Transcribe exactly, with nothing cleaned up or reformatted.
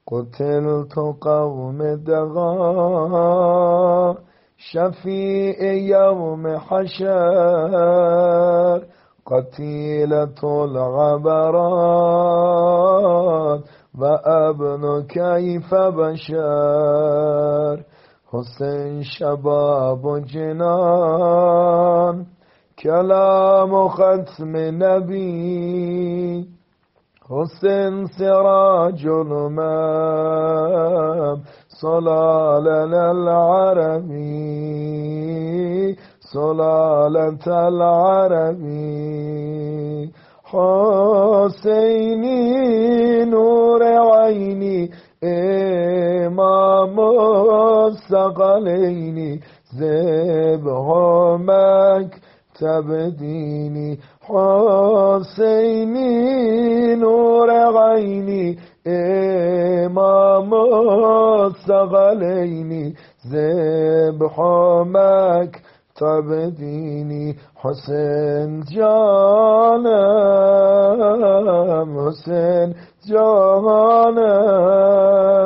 قتلت قوم دغا شفيع يوم حشر قتيلة العبرات وابن كيف بشر حسين شباب جنان كلام ختم نبي حسين سراج المام صلالنا العربي صلالة العربي حسيني نور عيني إمام الثقلين زبهمك تبديني حسيني نور عيني إمام الثقلين زبهمك تبديني حسين جانم حسين جانم